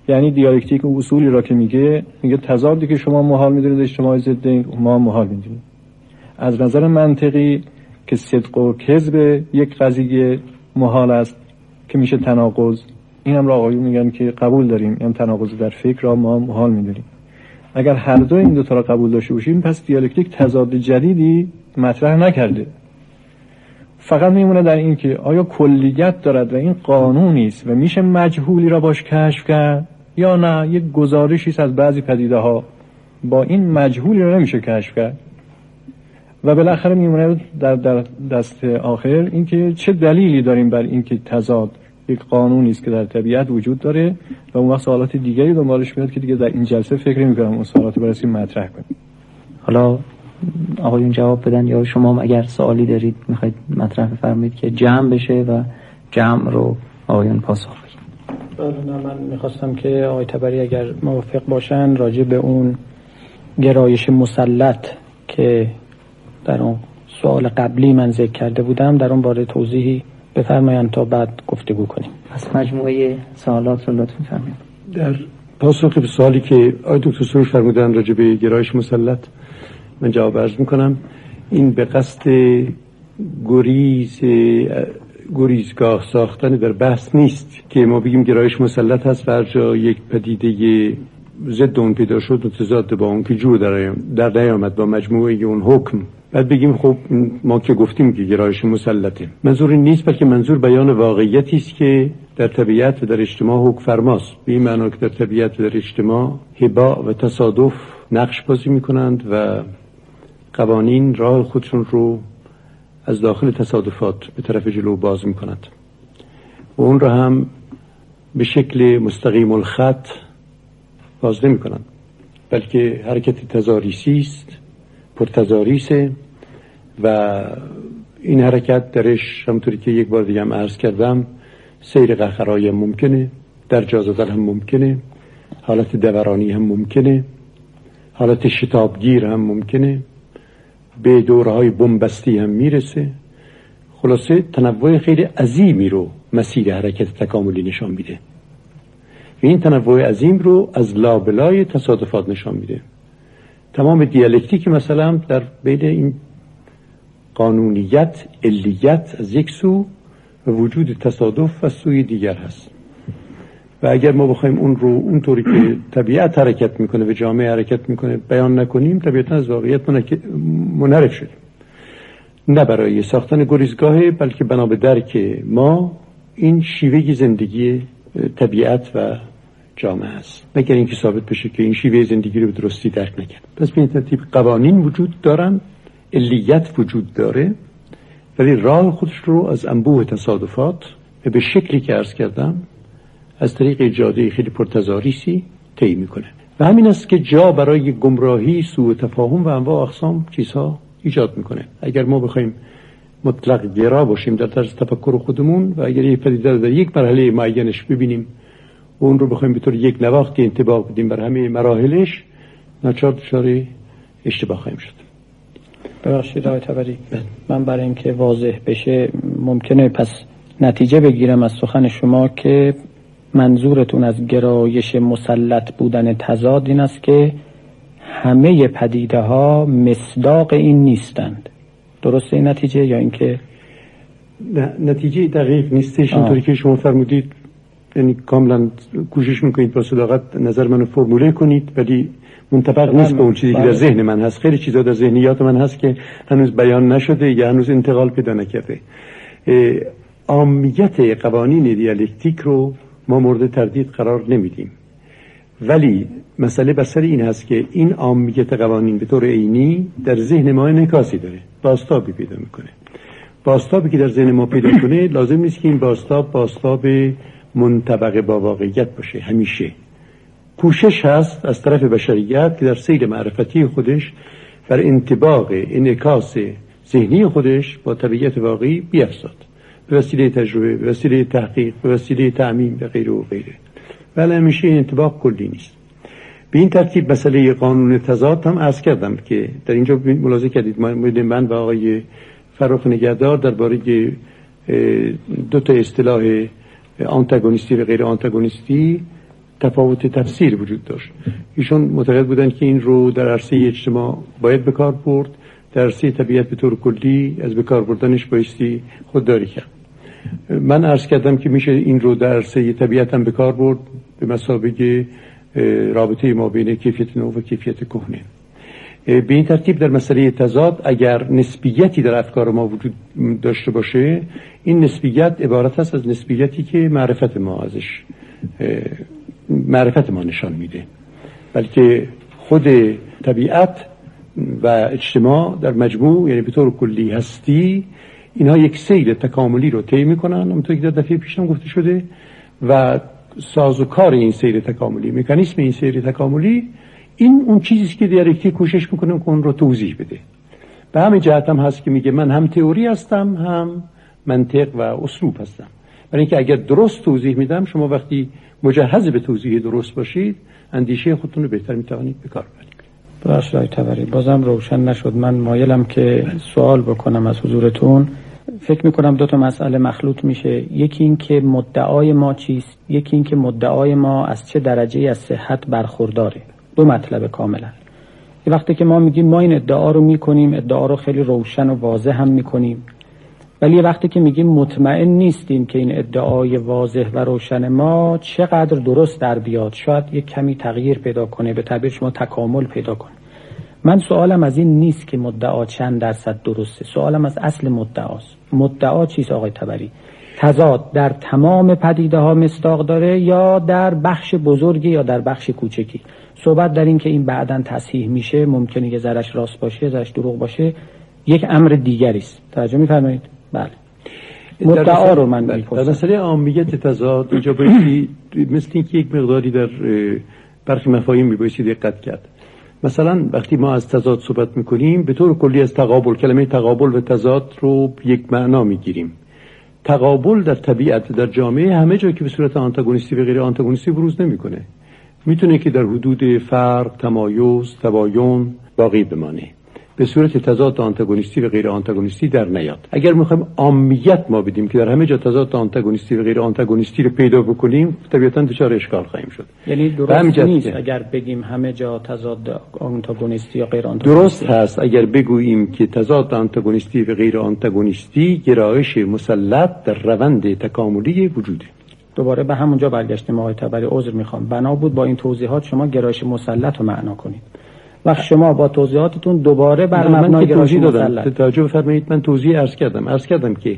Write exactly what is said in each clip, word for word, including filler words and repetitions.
یعنی دیالکتیک و اصولی را که میگه میگه تضادی که شما محال میدونید اجتماعی ضد ما محال میدونید. از نظر منطقی که صدق و کذب یک قضیه محال است که میشه تناقض، اینم را آقایون میگن که قبول داریم، یعنی تناقض در فکر را ما محال میدونیم. اگر هر دو این دو تا را قبول داشته باشیم پس دیالکتیک تضاد جدیدی مطرح نکرده، فقط میمونه در این که آیا کلیت دارد و این قانونی است و میشه مجهولی را باش کشف کرد یا نه یک گزارشی است از بعضی پدیده ها با این مجهولی را نمیشه کشف کرد. و بالاخره میمونه در, در دست آخر این که چه دلیلی داریم بر این که تضاد یک قانونی است که در طبیعت وجود داره و اون وقت سوالات دیگری دنبالش میاد که دیگه در این جلسه فکر نمی‌کنم اون سوالات رو بررسی مطرح کنیم. حالا آقایون جواب بدن یا شما اگر سوالی دارید میخواید مطرح بفرمایید که جمع بشه و جمع رو آقایون پاسخ بدن. بله، من میخواستم که آقای تبری اگر موافق باشن راجع به اون گرایش مسلط که در اون سوال قبلی من ذکر کرده بودم در اون باره توضیحی بفرمایند تا بعد گفتگو کنیم. پس مجموعه سوالات رو لطفاً بفرمایید. در پاسخ به سوالی که آقای دکتر سروش فرمودن راجع به گرایش مسلط من جواب عرض میکنم. این به قصد گریز گریزگاه ساختن در بحث نیست که ما بگیم گرایش مسلط هست و هر جا یک پدیده ضد اون پیدا شد متضاد با اون که جور در در نیامد با مجموعه اون حکم بعد بگیم خب ما که گفتیم که گرایش مسلطه. منظور این نیست، بلکه منظور بیان واقعیتی است که در طبیعت و در اجتماع حکم فرماست. به این معنی که در طبیعت و در اجتماع هباء و تصادف نقش بازی میکنند و قوانین راه خودشون رو از داخل تصادفات به طرف جلو باز میکنند و اون را هم به شکل مستقیم الخط باز نمی کنند، بلکه حرکت تضاریسی است، پرتضاریسه و این حرکت درش همونطوری که یک بار دیگه هم عرض کردم سیر قهقرایی هم ممکنه، در جا زدن هم ممکنه، حالت دورانی هم ممکنه، حالت شتابگیر هم ممکنه، به دورهای بنبستی هم میرسه. خلاصه تنوع خیلی عظیمی رو مسیر حرکت تکاملی نشان میده و این تنوع عظیم رو از لابلای تصادفات نشان میده. تمام دیالکتیک مثلا در بین این قانونیت علیت از یک سو و وجود تصادف و سوی دیگر هست و اگر ما بخوایم اون رو اونطوری که طبیعت حرکت میکنه و جامعه حرکت میکنه بیان نکنیم طبیعتا از واقعیت منحرف شدیم. نه برای ساختن گریزگاه بلکه بنا به درک ما این شیوه زندگی طبیعت و جامعه است، مگر اینکه ثابت بشه که این شیوه زندگی رو به درستی درک نکرد. پس به این ترتیب قوانین وجود دارن، علیت وجود داره، ولی راه خودش رو از انبوه تصادفات به شکلی که عرض کردم از طریق جاده خیلی پرتضاریسی طی میکنه و همین است که جا برای گمراهی، سوء تفاهم و انواع اقسام چیزها ایجاد میکنه. اگر ما بخوایم مطلق گرا باشیم در طرز تفکر خودمون و اگر یک پدیده رو در یک مرحله معینش ببینیم و اون رو بخوایم به طور یک نواختی انطباق بدیم بر همه مراحلش، ناچار دچار اشتباه خواهیم شد. ببخشید آقای تبری، من برای اینکه واضح بشه ممکنه پس نتیجه بگیرم از سخن شما که منظورتون از گرایش مسلط بودن تضاد این است که همه پدیده ها مصداق این نیستند. درسته این نتیجه یا اینکه نه نتیجه دقیق نیستش اینطوری که شما فرمودید؟ یعنی کاملا کوشش میکنید با صداقت نظر منو فرموله کنید ولی منطبق نیست با اون چیزی که در ذهن من هست. خیلی چیزا در ذهنیات من هست که هنوز بیان نشده یا هنوز انتقال پیدا نکرده. عامیت قوانین دیالکتیک رو ما مورد تردید قرار نمیدیم، ولی مسئله بسر این هست که این عامیت قوانین به طور عینی در ذهن ما انعکاسی داره، بازتابی پیدا میکنه. بازتابی که در ذهن ما پیدا کنه لازم نیست که این بازتاب بازتاب منطبق با واقعیت باشه. همیشه کوشش هست از طرف بشریت که در سیر معرفتی خودش بر انطباق انعکاس ذهنی خودش با طبیعت واقعی بیفزاد، به وسیله تجربه، به وسیله تحقیق، به وسیله تعمیم و غیره و غیره. ولی همیشه این انطباق کلی نیست. به این ترتیب مسئله قانون تضاد هم عرض کردم که در اینجا ملاحظه کردید من و آقای فرخ نگهدار درباره دو تا اصطلاح آنتاگونیستی و غیر آنتاگونیستی تفاوت تفسیر وجود داشت. ایشون معتقد بودن که این رو در عرصه اجتماع باید به کار برد، در عرصه طبیعت به طور کلی از به کار بردنش بایستی خودداری کرد. من عرض کردم که میشه این رو در عرصه طبیعت هم به کار برد به مثابه رابطه ما بین کیفیت نو و کیفیت کهنه. به این ترتیب در مسئله تضاد اگر نسبیتی در افکار ما وجود داشته باشه، این نسبیت عبارت است از نسبیتی که معرفت ما ازش معرفت ما نشان میده، بلکه خود طبیعت و اجتماع در مجموع، یعنی به طور کلی هستی، اینها یک سیر تکاملی رو طی میکنن، همونطور که در دفعه پیشم گفته شده، و سازوکار این سیر تکاملی، مکانیسم این سیر تکاملی، این اون چیزیست که دیالکتیک کوشش میکنه که اون رو توضیح بده. به همین جهت هم هست که میگه من هم تئوری هستم هم منطق و اسلوب هستم، برای اینکه اگر درست توضیح میدم، شما وقتی مجهز به توضیح درست باشید، اندیشه خودتون رو بهتر میتوانید به کار ببرید. باشه آقای طبری، بازم روشن نشد. من مایلم که سوال بکنم از حضورتون. فکر میکنم دو تا مسئله مخلوط میشه. یکی این که مدعای ما چیست، یکی این که مدعای ما از چه درجه از صحت برخورداره. دو مطلب کاملا. یه وقتی که ما میگیم ما این ادعا رو میکنیم، ادعا رو خیلی روشن و واضح هم میکنیم، ولی یه وقتی که میگیم مطمئن نیستیم که این ادعای واضح و روشن ما چقدر درست در بیاد، شاید یک کمی تغییر پیدا کنه، به تعبیر شما تکامل پیدا کنه. من سوالم از این نیست که مدعا چند درصد درسته، سوالم از اصل مدعاست. مدعا چیست آقای طبری؟ تضاد در تمام پدیده ها مصداق داره یا در بخش بزرگی یا در بخش کوچکی؟ صحبت در این که این بعداً تصحیح میشه، ممکنه یه ذرش راست باشه، ذرش دروغ باشه، یک امر دیگری است. توجه می‌فرمایید؟ بله. مدعا رو من میپرسم. در مسئله عامیت تضاد اینجا بایستی مثل اینکه یک مقداری در برخی مفاهیم میبایستی دقت کرد. مثلا وقتی ما از تضاد صحبت میکنیم، به طور کلی از تقابل، کلمه تقابل و تضاد رو یک معنا میگیریم. تقابل در طبیعت، در جامعه، همه جا که به صورت آنتاگونیستی و غیر آنتاگونیستی بروز نمیکنه. میتونه که در حدود فرق، تمایز، تباین باقی بمانه، به صورت تضاد آنتاگونیستی و غیر آنتاگونیستی در نیاد. اگر میخوایم عامیت ما بدیم که در همه جا تضاد آنتاگونیستی و غیر آنتاگونیستی رو پیدا بکنیم، طبیعتاً دچار اشکال خواهیم شد. یعنی درست نیست اگر بگیم همه جا تضاد آنتاگونیستی یا غیر آنتاگونیستی. درست هست اگر بگوییم که تضاد آنتاگونیستی و غیر آنتاگونیستی گرایش مسلط در روند تکاملی وجوده. دوباره به همونجا برگشتیم آقای طبری، عذر میخوام. بنا بود با این توضیحات شما گرایش مسلط رو معنا کنید. وقت شما با توضیحاتتون دوباره بر مبنای گرایش مسلط. توجه بفرمایید، من توضیح عرض کردم. عرض کردم که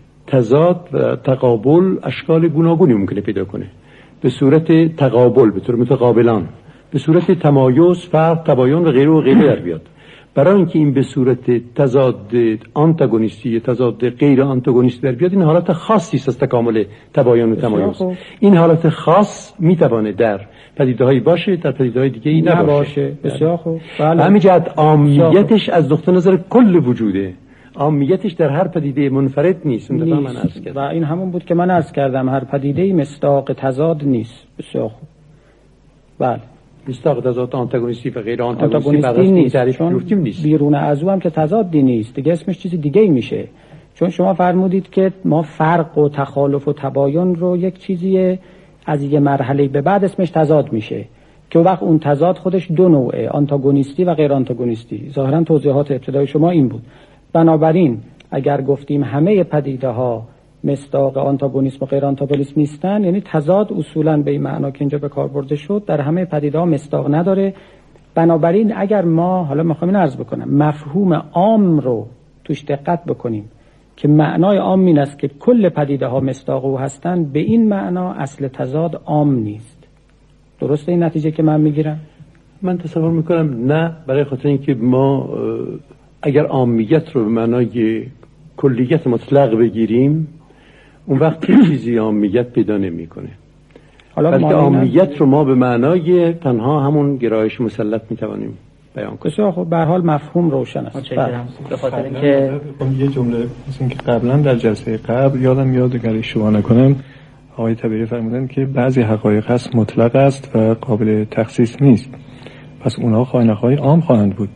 تضاد و تقابل اشکال گوناگونی ممکنه پیدا کنه. به صورت تقابل، به طور متقابلان، به صورت تمایز، فرق، تباین و غیره و غیره در بیاد. برای اینکه این به صورت تضاد آنتاگونیستی، تضاد غیر آنتاگونیستی در بیاد، این حالت خاصی است از تکامل تباین و تمایز. این حالت خاص میتونه در پدیده‌هایی باشه، در پدیده‌های دیگه ای نباشه. بسیار خوب. بله. همین جهت عامیتش از نقطه نظر کل وجوده. عامیتش در هر پدیده منفرد نیست. نیست. من عرض کردم. و این همون بود که من عرض کردم، هر پدیده‌ای مصداق تضاد نیست. بسیار خوب. بله. مصداق تضاد آنتاگونیستی و غیر آنتاگونیستی نیست، چون نیست. بیرون از او هم که تضادی نیست، دیگه اسمش چیز دیگه ای میشه. چون شما فرمودید که ما فرق و تخالف و تباین رو یک چیزی از یه مرحله به بعد اسمش تضاد میشه، که وقت اون تضاد خودش دو نوعه، آنتاگونیستی و غیر آنتاگونیستی. ظاهرا توضیحات ابتدای شما این بود. بنابراین اگر گفتیم همه پدیده ها مصداق آنتاگونیسم و غیر آنتاگونیسم نیستن، یعنی تضاد اصولا به این معنا که اینجا به کار برده شد در همه پدیده ها مصداق نداره. بنابراین اگر ما، حالا میخوام اینو عرض بکنم، مفهوم عام رو توش دقت بکنیم که معنای عام این است که کل پدیده ها مصداق او هستند، به این معنا اصل تضاد عام نیست. درسته این نتیجه که من میگیرم؟ من تصور میکنم نه، برای خاطر اینکه ما اگر عامیت رو به معنای کلیت مطلق بگیریم، اون وقت چیزی عامیت پیدا نمیکنه. حالا بلکه عامیت رو ما به معنای تنها همون گرایش مسلط میتوانیم بیان کنیم. خب به هر حال مفهوم روشن است. به خاطر اینکه یه جمله مثل اینکه قبلا در جلسه قبل یادم میاد اگر اشتباه نکنم آقای طبری فرمودن که بعضی حقایق هست مطلق است و قابل تخصیص نیست، پس اونها خواهی عام خواهند بود.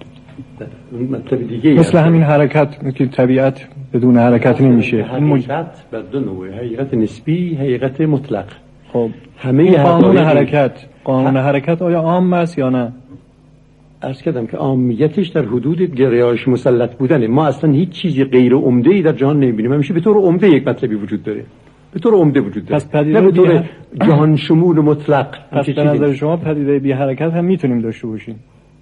مطلب دیگه مثل همین حرکت که طبیعت بدون حرکت نمیشه. حقیقت بر دو نوعه، حقیقت نسبی، حقیقت مطلق. خب همه قانون حرکت قانون حرکت آیا عام است یا نه؟ عرض کردم که عامیتش در حدود گرایش مسلط بودنه. ما اصلا هیچ چیزی غیر عمده‌ای در جهان نمی‌بینیم. همیشه به طور عمده یک مطلبی وجود داره، به طور عمده وجود داره، پس پدیده نه به طور بی... جهان شمول مطلق. پس به نظر شما پدیده بی حرکت هم میتونیم داشته باشیم؟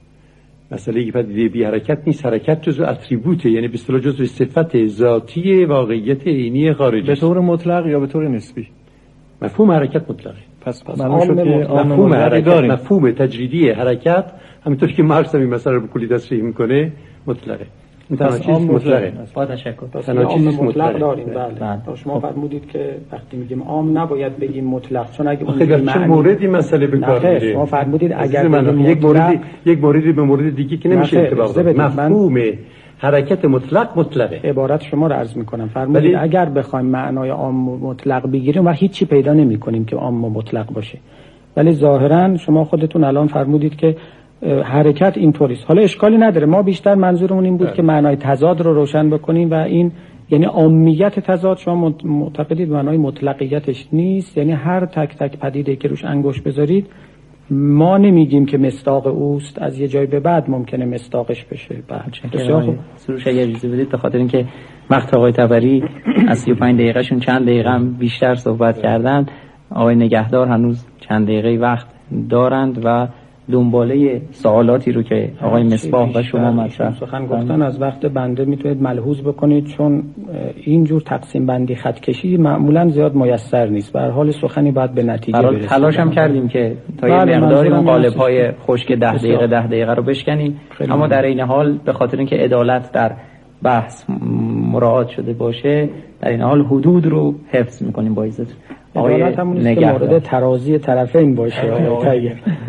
مسئله که پدیده بی حرکت نیست، حرکت جزء اتریبوته، یعنی به اصطلاح جزء صفت ذاتی واقعیت عینی خارجی. به طور مطلق یا به طور نسبی؟ مفهوم حرکت مطلقه. پس معلوم شد که مفهوم حرکت داریم. مفهوم تجریدی حرکت همونطور که مارکس این مسئله رو به کلی تصریح میکنه مطلقه. این تنها چیز مطلقه. با تشکر. تنها چیز مطلق داریم. بله. شما فرمودید که وقتی میگیم عام نباید بگیم مطلق، چون اگه اون در چه موردی مسئله به کار میره؟ شما فرمودید اگر یک موردی یک موردی به مورد دیگه که نمیشه انطباق داد. مفهوم حرکت مطلق مطلقه. عبارت شما رو عرض میکنم. فرمودید اگر بخوایم معنای عام مطلق بگیریم و هیچی پیدا نمیکنیم که عام مطلق باشه. ولی ظاهرا شما خودتون الان فرمودید که حرکت اینطوریست. حالا اشکالی نداره، ما بیشتر منظورمون این بود ده. که معنای تضاد رو روشن بکنیم و این یعنی عامیت تضاد شما معتقدید معنای مطلقیتش نیست، یعنی هر تک تک پدیده که روش انگشت بذارید ما نمیگیم که مصداق اوست، از یه جای به بعد ممکنه مصداقش بشه. بله سروش اگر اجازه بدید، به خاطر اینکه وقت آقای طبری از سی و پنج دقیقه شون چند دقیقه هم بیشتر صحبت ده. کردن، آقای نگهدار هنوز چند دقیقه وقت دارند و دنباله سوالاتی رو که آقای مصباح و شما مطرح سخن گفتن از وقت بنده میتونید ملحوظ بکنید، چون اینجور تقسیم بندی خط کشی معمولا زیاد میسر نیست. به هر حال سخنی باید به نتیجه برسید. تلاش هم کردیم که تا یه مقداری اون قالب‌های خشک ده دقیقه ده دقیقه رو بشکنیم، اما در این حال به خاطر اینکه عدالت در بحث مراعات شده باشه، در این حال حدود رو حفظ میکنیم با عزت. عدالت همون است که مورد ترازی طرفین باشه آقای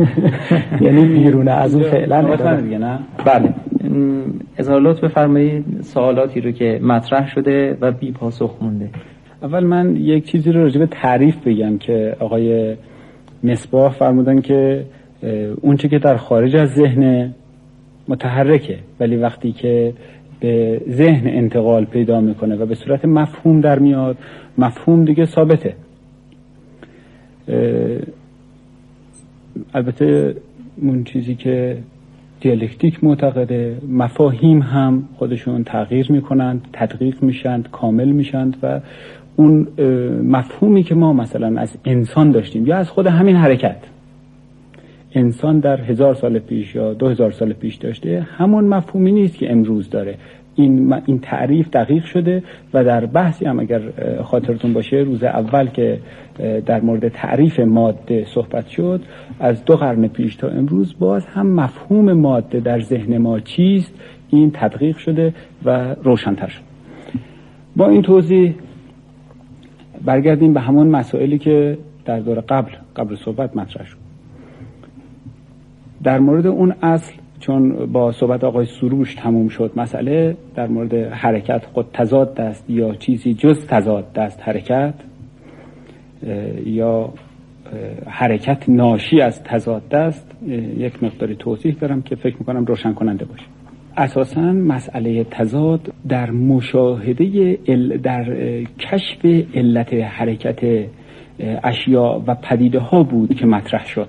یعنی بیرون از اون فعلا دیگه نه. بله اظهار لطف بفرمایید سوالاتی رو که مطرح شده و بی پاسخ مونده. اول من یک چیزی رو راجع به تعریف بگم که آقای مصباح فرمودن که اون چیزی که در خارج از ذهن متحرکه، ولی وقتی که به ذهن انتقال پیدا میکنه و به صورت مفهوم در میاد، مفهوم دیگه ثابته. البته اون چیزی که دیالکتیک معتقده، مفاهیم هم خودشون تغییر میکنند، تدقیق میشند، کامل میشند و اون مفهومی که ما مثلا از انسان داشتیم یا از خود همین حرکت انسان در هزار سال پیش یا دو هزار سال پیش داشته، همون مفهومی نیست که امروز داره. این این تعریف دقیق شده و در بحثی هم اگر خاطرتون باشه روز اول که در مورد تعریف ماده صحبت شد، از دو قرن پیش تا امروز باز هم مفهوم ماده در ذهن ما چیست این تدقیق شده و روشن‌تر شد. با این توضیح برگردیم به همون مسائلی که در دور قبل قبل صحبت مطرح شد. در مورد اون اصل، چون با صحبت آقای سروش تموم شد، مسئله در مورد حرکت خود تضاد است یا چیزی جز تضاد است حرکت، یا حرکت ناشی از تضاد است، یک مقداری توضیح دارم که فکر میکنم روشن کننده باشه. اساساً مسئله تضاد در مشاهده ال... در کشف علت حرکت اشیاء و پدیده ها بود که مطرح شد.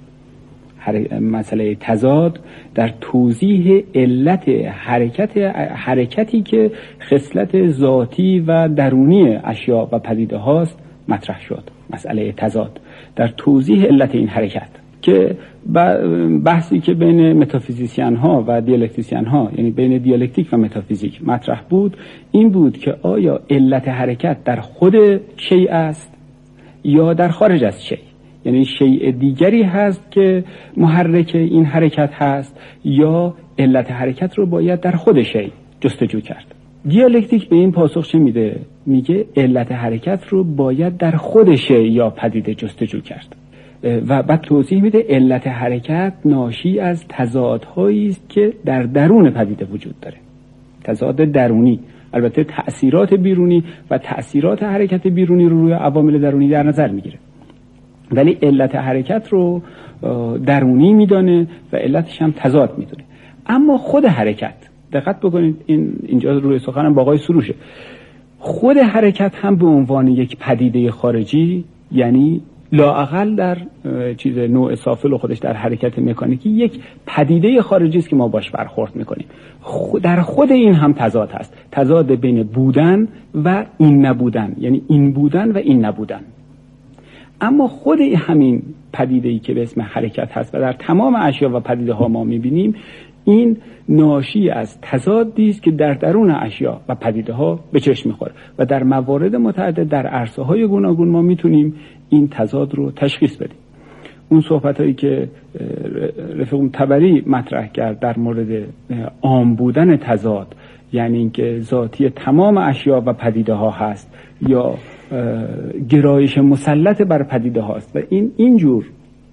مسئله تضاد در توضیح علت حرکت حرکتی که خصلت ذاتی و درونی اشیاء و پدیده هاست مطرح شد. مسئله تضاد در توضیح علت این حرکت که بحثی که بین متافیزیسین ها و دیالکتیسین ها، یعنی بین دیالکتیک و متافیزیک مطرح بود، این بود که آیا علت حرکت در خود شیء است یا در خارج از شیء، یعنی شیء دیگری هست که محرک این حرکت هست یا علت حرکت رو باید در خود شیء جستجو کرد. دیالکتیک به این پاسخ چه میده؟ میگه علت حرکت رو باید در خود شیء یا پدیده جستجو کرد و بعد توضیح میده علت حرکت ناشی از تضادهایی است که در درون پدیده وجود داره. تضاد درونی، البته تأثیرات بیرونی و تأثیرات حرکت بیرونی رو روی عوامل درونی در نظر میگیره، ولی علت حرکت رو درونی میدانه و علتش هم تضاد میدونه. اما خود حرکت، دقت بکنید این اینجا روی سخنم با آقای سروشه، خود حرکت هم به عنوان یک پدیده خارجی، یعنی لااقل در چیز نوع سافل خودش در حرکت مکانیکی یک پدیده خارجی است که ما باش برخورد میکنیم. در خود این هم تضاد هست، تضاد بین بودن و این نبودن، یعنی این بودن و این نبودن. اما خود همین پدیده‌ای که به اسم حرکت هست و در تمام اشیا و پدیده ها ما میبینیم، این ناشی از تضادی است که در درون اشیا و پدیده ها به چشم میخوره و در موارد متعدد در عرصه های گوناگون ما میتونیم این تضاد رو تشخیص بدیم. اون صحبت هایی که رفیق طبری مطرح کرد در مورد عام بودن تضاد، یعنی اینکه ذاتی تمام اشیا و پدیده ها هست یا گرایش مسلط بر پدیده هاست و این اینجور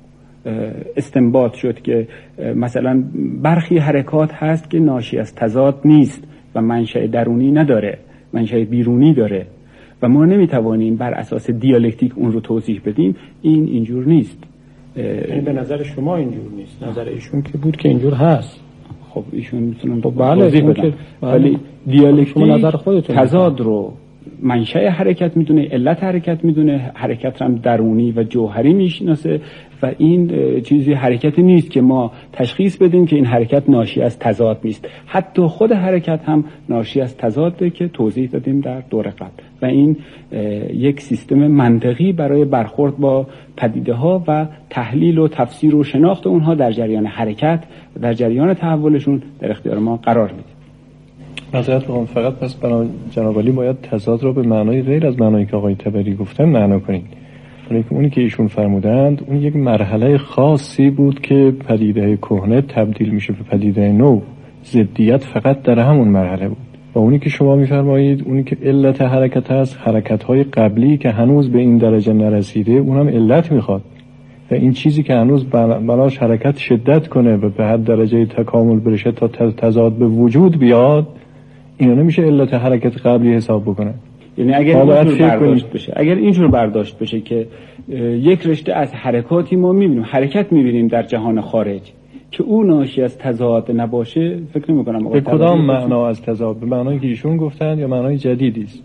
استنباط شد که مثلا برخی حرکات هست که ناشی از تضاد نیست و منشأ درونی نداره، منشأ بیرونی داره و ما نمیتوانیم بر اساس دیالکتیک اون رو توضیح بدیم. این اینجور نیست. این به نظر شما اینجور نیست، نظر ایشون که بود که اینجور هست. خب ایشون میتونن بله توضیح بدن، ولی دیالکتیک تضاد رو منشأ حرکت میدونه، علت حرکت میدونه، حرکت هم درونی و جوهری میشناسه و این چیزی حرکتی نیست که ما تشخیص بدیم که این حرکت ناشی از تضاد نیست. حتی خود حرکت هم ناشی از تضاده که توضیح دادیم در دور قبل و این یک سیستم منطقی برای برخورد با پدیده ها و تحلیل و تفسیر و شناخت اونها در جریان حرکت و در جریان تحولشون در اختیار ما قرار میده. معذرت میخوام، فقط پس برای جناب عالی باید تضاد رو به معنای غیر از معنایی که آقای طبری گفتن معنا کنید. برای که اونی که ایشون فرمودند اون یک مرحله خاصی بود که پدیده کهنه تبدیل میشه به پدیده نو. ضدیت فقط در همون مرحله بود. و اونی که شما میفرمایید اونی که علت حرکت هست، حرکت‌های قبلی که هنوز به این درجه نرسیده اونم علت میخواد و این چیزی که هنوز بناش حرکت شدت کنه و به حد درجه تکامل برشه تا تضاد به وجود بیاد، اینا نمیشه علت حرکت قبلی حساب بکنه. یعنی اگر اینجور برداشت بشه اگر اینجور برداشت بشه که یک رشته از حرکاتی ما میبینیم، حرکت میبینیم در جهان خارج که اون ناشی از تضاد نباشه، فکر نمی کنم به کدام معنا از تضاد؟ به معنایی که ایشون گفتن یا معنای جدیدی است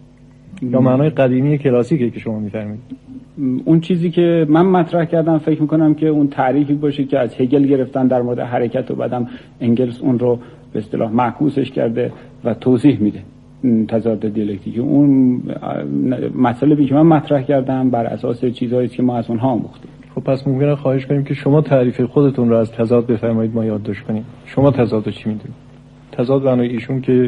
یا معنای قدیمی کلاسیکی که شما میفرمایید؟ اون چیزی که من مطرح کردم فکر میکنم که اون تعریفی باشه که از هگل گرفتن در مورد حرکت و بعدم انگلس اون رو به اصطلاح معکوسش کرده و توضیح میده تضاد دیالکتیکی. اون مطلبی که من مطرح کردم بر اساس چیزهایی که ما از اونها آموختیم. خب پس ممکنه خواهش کنیم که شما تعریف خودتون رو از تضاد بفرمایید ما یادداشت کنیم. شما تضاد رو چی میدونید؟ تضاد معنای ایشون که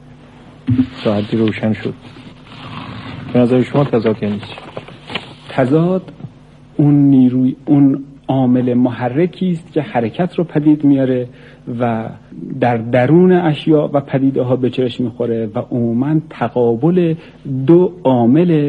ساعتی روشن شد. به نظر شما تضاد یعنی چی؟ تضاد اون نیروی، اون عامل محرکی است که حرکت رو پدید میاره و در درون اشیا و پدیده ها به چشم میخوره و عموما تقابل دو عامل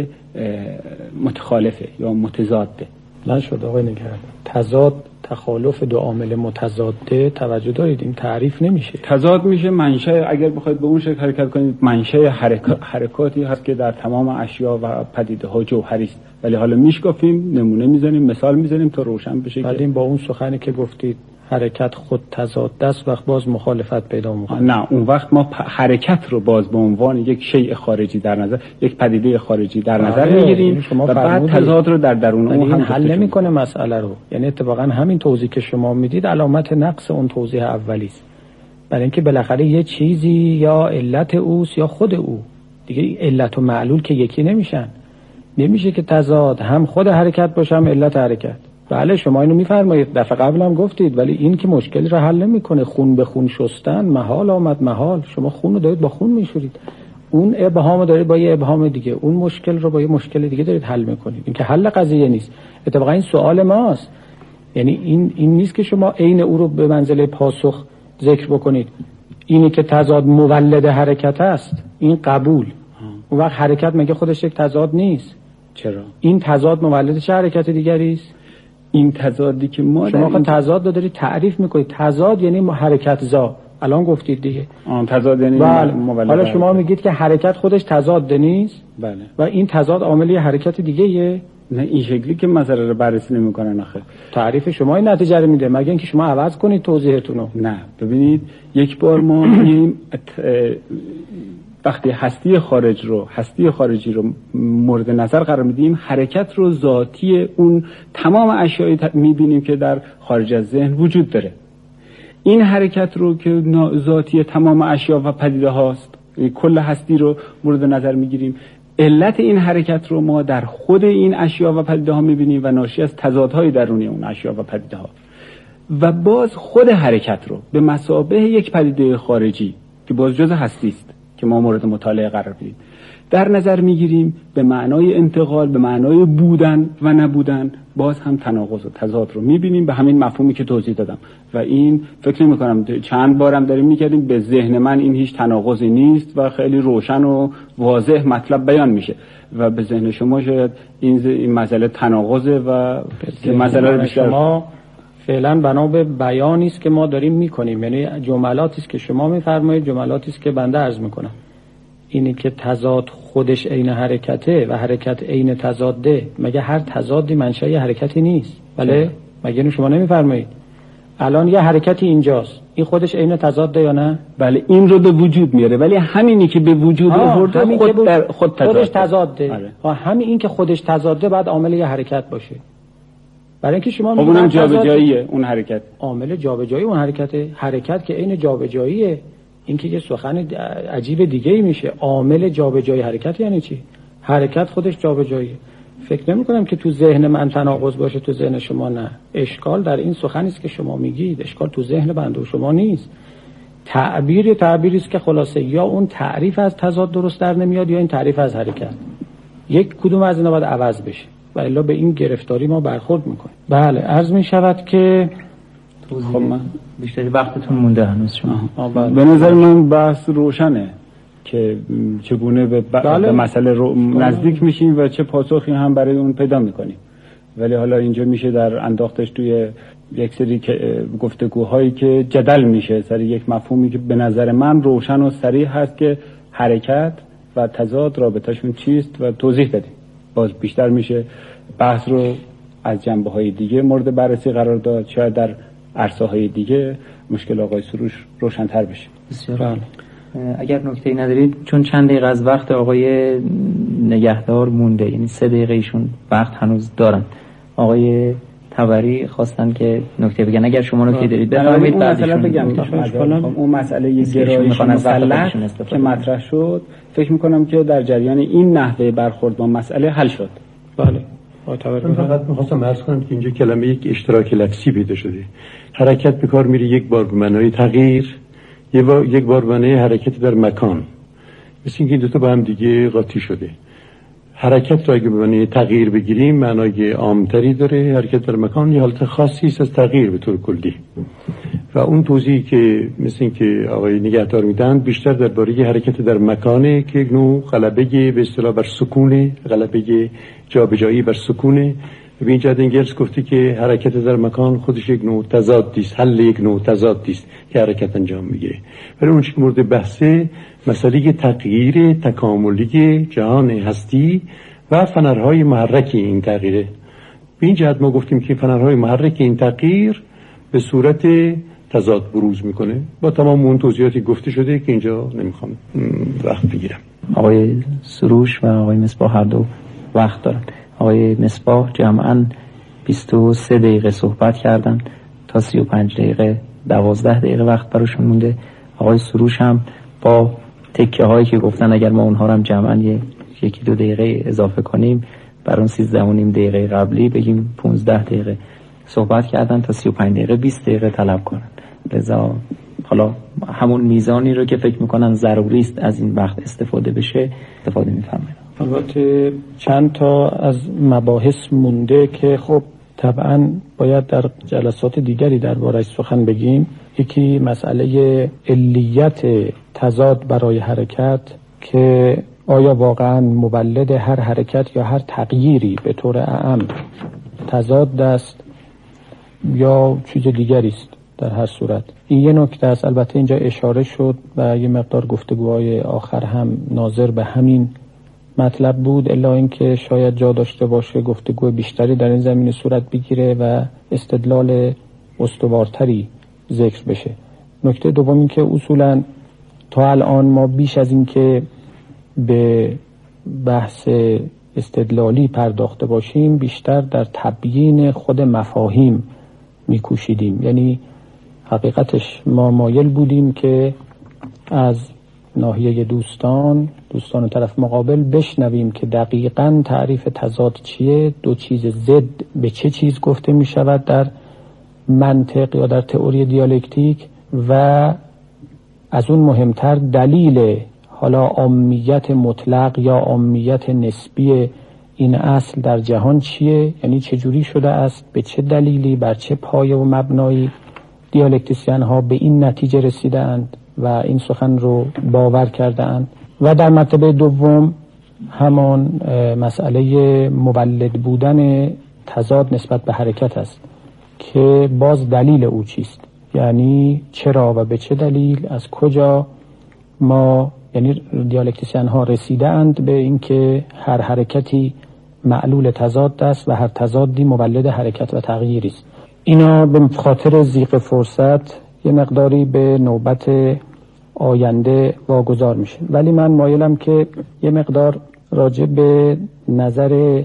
متخالفه یا متضاده. نشد آقای نگهدار، تضاد تخالف دو عامل متضاده توجه دارید این تعریف نمیشه. تضاد میشه منشأ، اگر بخواید به اون شکل حرکت کنید، منشأ حرکات حرکاتی هست که در تمام اشیا و پدیده ها جوهری است، ولی حالا میشکافیم، نمونه میزنیم، مثال میزنیم تا روشن بشه. بعدین با اون سخنی که گفتید حرکت خود تضاد است وقت باز مخالفت پیدا میکنه. نه، اون وقت ما حرکت رو باز به عنوان یک شیء خارجی در نظر، یک پدیده خارجی در نظر میگیریم و بعد تضاد رو در درون اون هم حل نمیکنه مسئله رو. یعنی اتفاقا همین توضیح که شما میدید علامت نقص اون توضیح اولی است. برای اینکه بالاخره یه چیزی یا علت اوست یا خود او. دیگه علت و معلول که یکی نمیشن. نمیشه که تضاد هم خود حرکت باشه هم علت حرکت. بله شما اینو میفرمایید، دفعه قبل هم گفتید، ولی این که مشکلی رو حل نمیکنه. خون به خون شستن محال آمد محال. شما خون رو دارید با خون میشورید، اون ابهام رو دارید با یه ابهام دیگه، اون مشکل رو با یه مشکل دیگه دارید حل میکنید. این که حل قضیه نیست. اتفاقا این سوال ماست. یعنی این این نیست که شما عین او رو به منزله پاسخ ذکر بکنید. اینی که تضاد مولد حرکت است، این قبول. اون وقت حرکت مگه خودش یک تضاد نیست؟ چرا؟ این تضاد مولد چه حرکت دیگری است؟ این تضادی که ما شما خود تضاد رو دارید تعریف میکنید. تضاد یعنی حرکت زا، الان گفتید دیگه. آن تضاد یعنی بله. حالا شما میگید که حرکت خودش تضاد نیست. بله. و این تضاد عاملی حرکت دیگه یه. نه این شکلی که مسئله رو بررسی نمیکنن آخه. تعریف شما این نتیجه رو میده، مگه اینکه شما عوض کنید توضیحتون رو. نه ببینید، یک بار ما میگیم وقتی هستی خارج رو هستی خارجی رو مورد نظر قرار میدیم، حرکت رو ذاتی اون تمام اشیایی میبینیم که در خارج از ذهن وجود داره. این حرکت رو که ذاتی تمام اشیا و پدیده هاست، کل هستی رو مورد نظر میگیریم، علت این حرکت رو ما در خود این اشیا و پدیده ها میبینیم و ناشی از تضادهای درونی اون اشیا و پدیده ها. و باز خود حرکت رو به مثابه یک پدیده خارجی که باز جز هستی است که ما مورد مطالعه قرار بدیم در نظر میگیریم، به معنای انتقال، به معنای بودن و نبودن، باز هم تناقض و تضاد رو میبینیم به همین مفهومی که توضیح دادم. و این فکر نمی‌کنم چند بارم داریم می‌کردیم، به ذهن من این هیچ تناقضی نیست و خیلی روشن و واضح مطلب بیان میشه و به ذهن شما شاید این این مسئله تناقضه و مسئله رو بیشتر شما فعلا بنا به بیانی است که ما داریم میکنیم، یعنی جملاتی است که شما میفرمایید، جملاتی است که بنده عرض میکنم. اینی که تضاد خودش عین حرکته و حرکت عین تضاده، مگه هر تضادی منشأ حرکتی نیست؟ بله، مگه اینو شما نمیفرمایید؟ الان یه حرکتی اینجاست، این خودش عین تضاده یا نه؟ بله، این رو به وجود میاره، ولی همینی که به وجود آورده خود در خود تضاده. خودش تضاده. ها همین این که خودش تضاده بعد عامل یه حرکت باشه. برای اینکه شما میگید اون جابجاییه اون حرکت، عامل جابجایی اون حرکته، حرکت که عین جابجاییه. این که یه سخن عجیب دیگه ای میشه. عامل جابجایی حرکت یعنی چی؟ حرکت خودش جابجاییه. فکر نمی کنم که تو ذهن من تناقض باشه، تو ذهن شما نه. اشکال در این سخنی است که شما میگید، اشکال تو ذهن بنده و شما نیست. تعبیر تعبیری است که خلاصه یا اون تعریف از تضاد درست در نمیاد یا این تعریف از حرکت. یک کدوم از اینا باید عوض بشه و الا به این گرفتاری ما برخورد میکنیم. بله، عرض می شود که خب من بیشتری وقتتون مونده هنوز شما. به نظر من بحث روشنه که چگونه به, ب... بله. به مسئله رو... نزدیک میشیم و چه پاسخی هم برای اون پیدا میکنیم. ولی حالا اینجا میشه در انداختش توی یک سری گفتگوهایی که جدل میشه سر یک مفهومی که به نظر من روشن و صریح هست که حرکت و تضاد رابطهشون چیست و توضیح بدیم. باز بیشتر میشه بحث رو از جنبه‌های دیگه مورد بررسی قرار داد، شاید در عرصه‌های دیگه مشکل آقای سروش روشن‌تر بشه. بسیار. اگر نکته‌ای ندارید، چون چند دقیقه از وقت آقای نگهدار مونده، یعنی سه دقیقه ایشون وقت هنوز دارن، آقای طبری خواستن که نکته بگن. اگر شما نکته دارید بفرمایید. بعد مثلا بگم اون مسئله گرایش مسلط که مطرح شد، فکر می‌کنم که در جریان این نحوه برخورد با مسئله حل شد. بله. من فقط می‌خواستم عرض کنم که اینجا کلمه یک اشتراک لفظی پیدا شده. حرکت به کار میره یک بار به معنای تغییر، یک بار به معنای حرکت در مکان. مثل اینکه این دو تا با هم دیگه قاطی شده. حرکت را اگه به معنای تغییر بگیریم معنای عامتری داره، حرکت در مکان یه حالت خاصی است از تغییر به طور کلی. و اون توضیحی که مثل اینکه آقای نگهدار میدن بیشتر درباره حرکت در مکانه که یک نوع غلبه به اصطلاح بر سکونه، غلبه جابجایی بر سکونه. به این جهت انگلس گفته که حرکت در مکان خودش یک نوع تضادی است، حل یک نوع تضادی است که حرکت انجام میگیره. ولی اون چیز مورد بحثه مسئله تغییر تکاملی جهان هستی و فنرهای محرک این تغییره. به این جهت ما گفتیم که فنرهای محرک این تغییر به صورت تضاد بروز میکنه. با تمام اون توضیحاتی گفته شده که اینجا نمیخوام وقت بگیرم. آقای سروش و آقای مصباح هر دو وقت دارن. آقای مصباح جمعاً بیست و سه دقیقه صحبت کردن تا سی و پنج دقیقه، دوازده دقیقه وقت براشون مونده. آقای سروش هم با تکه هایی که گفتن اگر ما اونها رو هم جمعاً یکی دو دقیقه اضافه کنیم بر اون سیزده و نیم دقیقه قبلی بگیم پانزده دقیقه صحبت کردن تا سی و پنج دقیقه بیست دقیقه طلب کنن. لذا حالا همون میزانی رو که فکر میکنن ضروری است از این وقت استفاده بشه استفاده میفرمایید. البته چند تا از مباحث مونده که خب طبعا باید در جلسات دیگری درباره‌اش سخن بگیم. یکی مسئله علیت تضاد برای حرکت که آیا واقعا مولد هر حرکت یا هر تغییری به طور اعم تضاد است یا چیز دیگری است. در هر صورت این یه نکته است. البته اینجا اشاره شد و یه مقدار گفتگوهای آخر هم ناظر به همین مطلب بود، الا اینکه شاید جا داشته باشه گفتگو بیشتری در این زمینه صورت بگیره و استدلال استوارتری ذکر بشه. نکته دوم این که اصولا تا الان ما بیش از این که به بحث استدلالی پرداخته باشیم بیشتر در تبیین خود مفاهیم میکوشیدیم. یعنی حقیقتش ما مایل بودیم که از ناحیه دوستان دوستان طرف مقابل بشنویم که دقیقاً تعریف تضاد چیه، دو چیز ضد به چه چیز گفته می شود در منطق یا در تئوری دیالکتیک، و از اون مهمتر دلیل حالا عامیت مطلق یا عامیت نسبی این اصل در جهان چیه، یعنی چجوری شده است، به چه دلیلی، بر چه پایه و مبنایی دیالکتیسیان ها به این نتیجه رسیده اند و این سخن رو باور کرده اند. و در مرتبه دوم همان مسئله مولد بودن تضاد نسبت به حرکت است که باز دلیل او چیست، یعنی چرا و به چه دلیل، از کجا ما، یعنی دیالکتیسیان ها رسیده اند به اینکه هر حرکتی معلول تضاد است و هر تضادی مولد حرکت و تغییری است. اینا به خاطر ضیق فرصت یه مقداری به نوبت آینده واگذار میشه، ولی من مایلم که یه مقدار راجع به نظر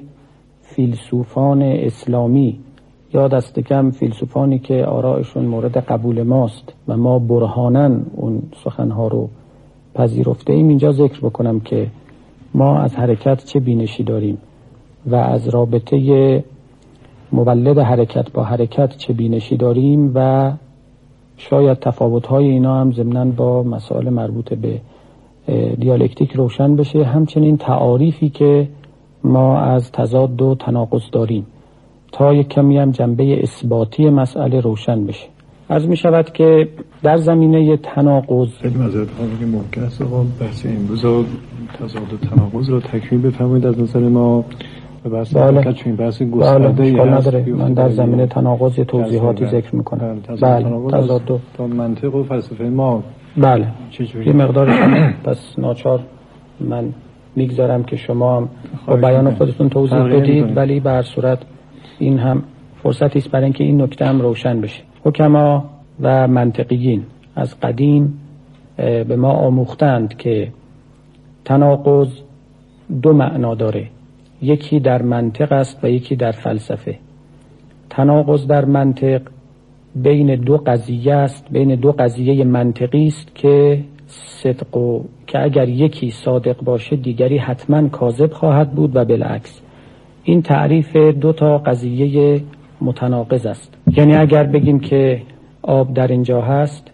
فیلسوفان اسلامی یا دست کم فیلسوفانی که آرائشون مورد قبول ماست و ما برهاناً اون سخنها رو پذیرفته ایم اینجا ذکر بکنم که ما از حرکت چه بینشی داریم و از رابطه مولد حرکت با حرکت چه بینشی داریم و شاید تفاوت‌های اینا هم ضمناً با مسائل مربوط به دیالکتیک روشن بشه، همچنین تعاریفی که ما از تضاد و تناقض داریم تا یک کمی هم جنبه اثباتی مسئله روشن بشه. عرض می شود که در زمینه تناقض خیلی معذرت می‌خوام که ممکن است آقا بحث امروز تضاد و تناقض رو تکمیل بفرمایید از نظر ما و بحث حرکت چون بحث گسترده‌ای هست. من در زمینه تناقض یه توضیحاتی ذکر می‌کنم. بله تضاد و منطق و فلسفه ما بله یه مقدارش پس ناچار من میگذارم که شما هم با بیان خودتون توضیح بدید، ولی به هر صورت این هم فرصتی است برای اینکه این نکته هم روشن بشه. حکما و منطقیین از قدیم به ما آموختند که تناقض دو معنا داره، یکی در منطق است و یکی در فلسفه. تناقض در منطق بین دو قضیه است، بین دو قضیه منطقی است که صدق و که اگر یکی صادق باشه دیگری حتما کاذب خواهد بود و بالعکس. این تعریف دو تا قضیه متناقض است. یعنی اگر بگیم که آب در اینجا هست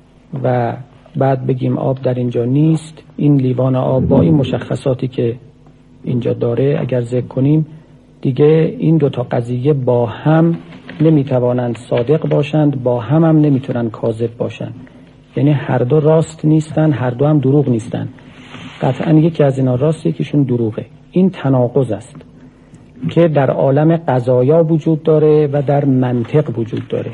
و بعد بگیم آب در اینجا نیست، این لیوان آب با این مشخصاتی که اینجا داره اگر ذکر کنیم دیگه این دو تا قضیه با هم نمیتوانند صادق باشند، با هم هم نمیتونن کاذب باشند. یعنی هر دو راست نیستن، هر دو هم دروغ نیستن. قطعا یکی از اینا راست یکیشون دروغه. این تناقض است که در عالم قضایا وجود داره و در منطق وجود داره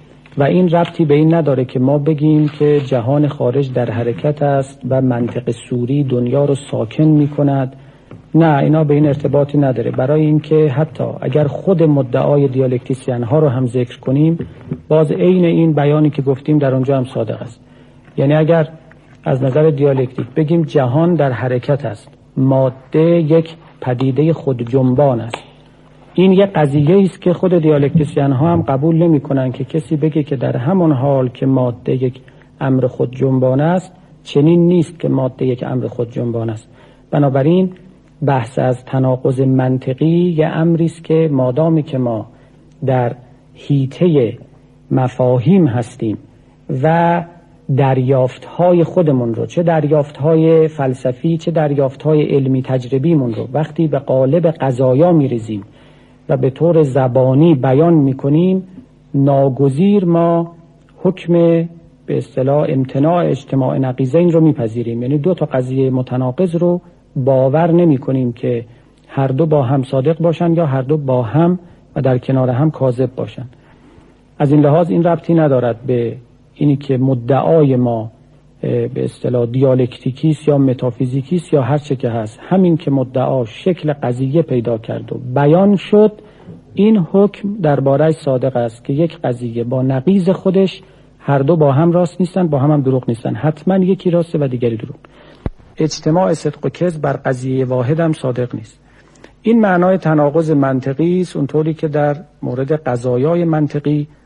و این ربطی به این نداره که ما بگیم که جهان خارج در حرکت است و منطق سوری دنیا رو ساکن می کند. نه، اینا به این ارتباطی نداره، برای اینکه حتی اگر خود مدعای دیالکتیسیان ها رو هم ذکر کنیم باز عین این بیانی که گفتیم در اونجا هم صادق است. یعنی اگر از نظر دیالکتیک بگیم جهان در حرکت است، ماده یک پدیده خود جنبان است، این یک قضیه است که خود دیالکتیسیان ها هم قبول نمی کنن که کسی بگه که در همون حال که ماده یک امر خود جنبان است چنین نیست که ماده یک امر خود جنبان است. بنابراین بحث از تناقض منطقی یه امری است که مادامی که ما در حیطه مفاهیم هستیم و دریافت‌های خودمون رو، چه دریافت‌های فلسفی چه دریافت‌های علمی تجربیمون رو وقتی به قالب قضایا می‌ریزیم و به طور زبانی بیان می‌کنیم، ناگزیر ما حکم به اصطلاح امتناع اجتماع نقیضین رو می‌پذیریم. یعنی دو تا قضیه متناقض رو باور نمی‌کنیم که هر دو با هم صادق باشن یا هر دو با هم و در کنار هم کاذب باشن. از این لحاظ این ربطی ندارد به اینی که مدعای ما به اصطلاح دیالکتیکی است یا متافیزیکی است یا هر چه که هست، همین که مدعا شکل قضیه پیدا کرد و بیان شد، این حکم درباره صادق است که یک قضیه با نقیض خودش هر دو با هم راست نیستن، با هم هم دروغ نیستن، حتما یکی راسته و دیگری دروغ. اجتماع صدق و کذب بر قضیه واحد هم صادق نیست. این معنای تناقض منطقی است، اونطوری که در مورد قضایای منطقی